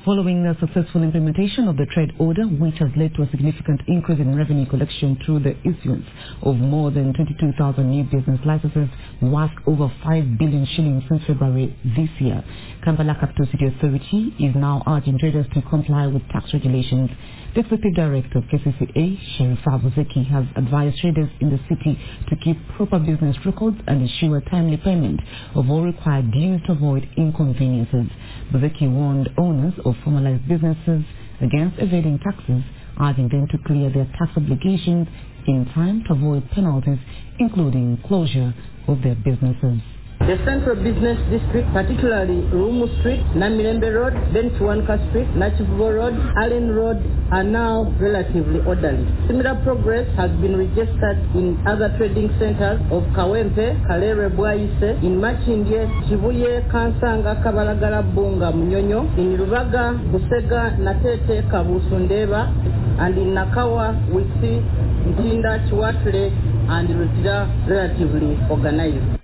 Following the successful implementation of the trade order, which has led to a significant increase in revenue collection through the issuance of more than 22,000 new business licenses worth over 5 billion shillings since February this year, Kampala Capital City Authority is now urging traders to comply with tax regulations. The Executive Director of KCCA, Sherifa Buzeki, has advised traders in the city to keep proper business records and ensure timely payment of all required dues to avoid inconveniences. Buzeki warned owners of formalized businesses against evading taxes, urging them to clear their tax obligations in time to avoid penalties, including closure of their businesses. The central business district, particularly Rumu Street, Namirembe Road, Bentuanka Street, Nachivubo Road, Allen Road, are now relatively orderly. Similar progress has been registered in other trading centers of Kawempe, Kalere Bwaise, in Machindye, Chibuye, Kansanga, Kabalagala, Bunga, Munyonyo, in Rubaga, Busega, Natete, Kabusundeba, and in Nakawa, Wisi, Ntinda, Chiwatule, and Rutira relatively organized.